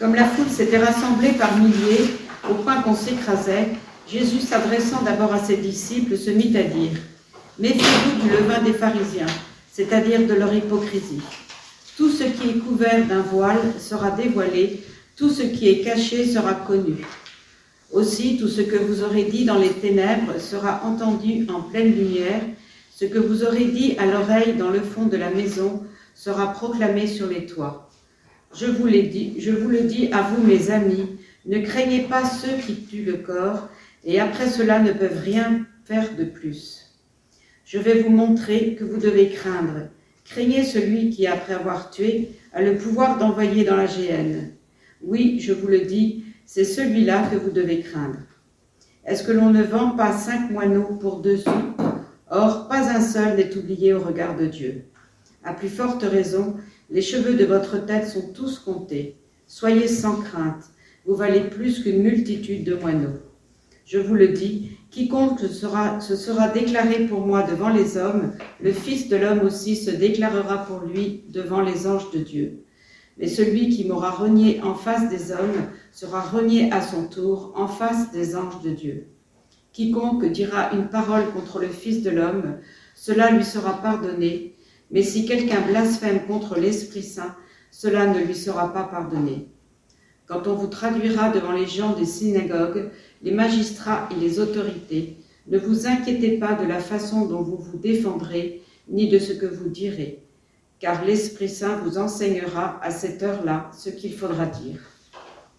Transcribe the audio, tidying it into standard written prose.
Comme la foule s'était rassemblée par milliers, au point qu'on s'écrasait, Jésus, s'adressant d'abord à ses disciples, se mit à dire « Méfiez-vous du levain des pharisiens, c'est-à-dire de leur hypocrisie. Tout ce qui est couvert d'un voile sera dévoilé, tout ce qui est caché sera connu. Aussi, tout ce que vous aurez dit dans les ténèbres sera entendu en pleine lumière, ce que vous aurez dit à l'oreille dans le fond de la maison sera proclamé sur les toits. Je vous le dis à vous, mes amis, ne craignez pas ceux qui tuent le corps, et après cela ne peuvent rien faire de plus. Je vais vous montrer que vous devez craindre. Craignez celui qui, après avoir tué, a le pouvoir d'envoyer dans la géhenne. Oui, je vous le dis, c'est celui-là que vous devez craindre. Est-ce que l'on ne vend pas 5 moineaux pour 2 sous? Or, pas un seul n'est oublié au regard de Dieu. À plus forte raison, les cheveux de votre tête sont tous comptés. Soyez sans crainte, vous valez plus qu'une multitude de moineaux. Je vous le dis, quiconque se sera déclaré pour moi devant les hommes, le Fils de l'homme aussi se déclarera pour lui devant les anges de Dieu. Mais celui qui m'aura renié en face des hommes sera renié à son tour en face des anges de Dieu. Quiconque dira une parole contre le Fils de l'homme, cela lui sera pardonné, mais si quelqu'un blasphème contre l'Esprit Saint, cela ne lui sera pas pardonné. Quand on vous traduira devant les gens des synagogues, les magistrats et les autorités, ne vous inquiétez pas de la façon dont vous vous défendrez, ni de ce que vous direz, car l'Esprit Saint vous enseignera à cette heure-là ce qu'il faudra dire.